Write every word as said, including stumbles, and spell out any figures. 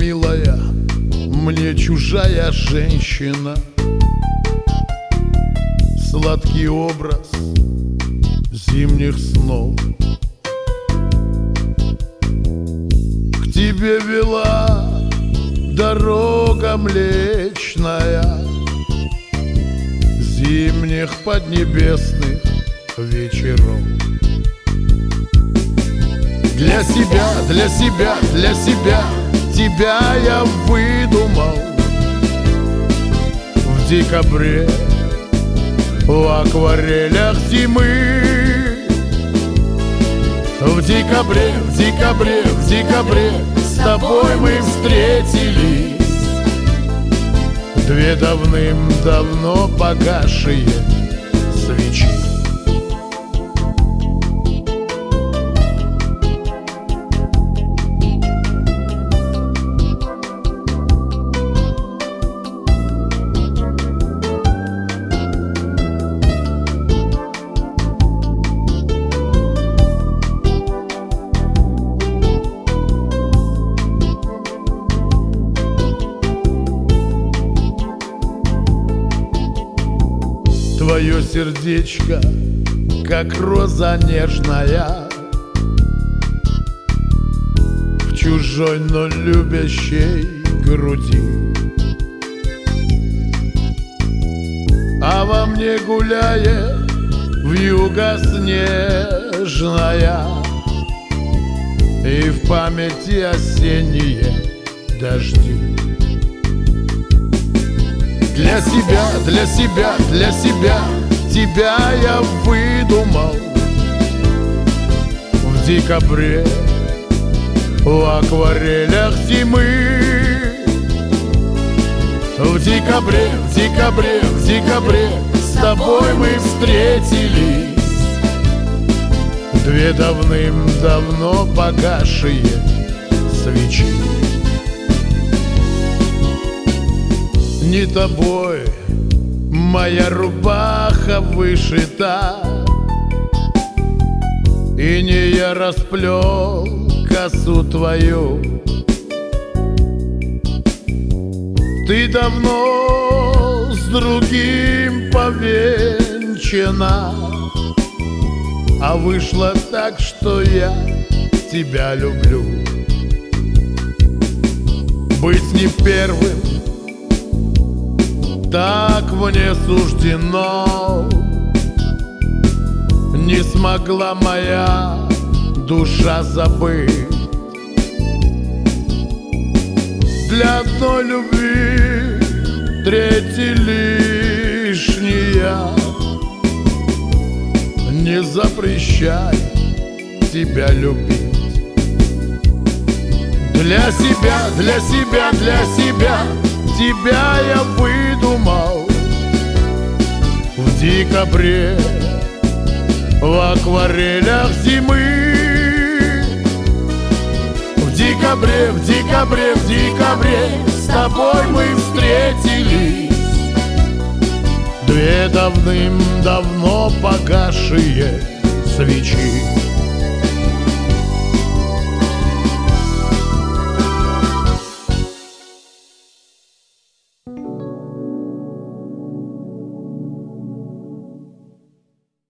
милая, мне чужая женщина. Сладкий образ зимних снов к тебе вела дорога млечная зимних поднебесных вечеров. Для себя, для себя, для себя тебя я выдумал в декабре, в акварелях зимы. В декабре, в декабре, в декабре с тобой мы встретились. Две давным-давно погасшие свечи. Твое сердечко, как роза нежная, в чужой, но любящей груди. А во мне гуляет вьюга снежная, и в памяти осенние дожди. Для себя, для себя, для себя тебя я выдумал в декабре, в акварелях зимы. В декабре, в декабре, в декабре с тобой мы встретились. Две давным-давно погасшие свечи. Не тобой моя рубаха вышита, и не я расплел косу твою. Ты давно с другим повенчана, а вышло так, что я тебя люблю. Быть не первым так мне суждено, не смогла моя душа забыть. Для одной любви третий лишняя. Не запрещай тебя любить. Для себя, для себя, для себя тебя я выдумал в декабре, в акварелях зимы. В декабре, в декабре, в декабре с тобой мы встретились. Две давным-давно погасшие свечи.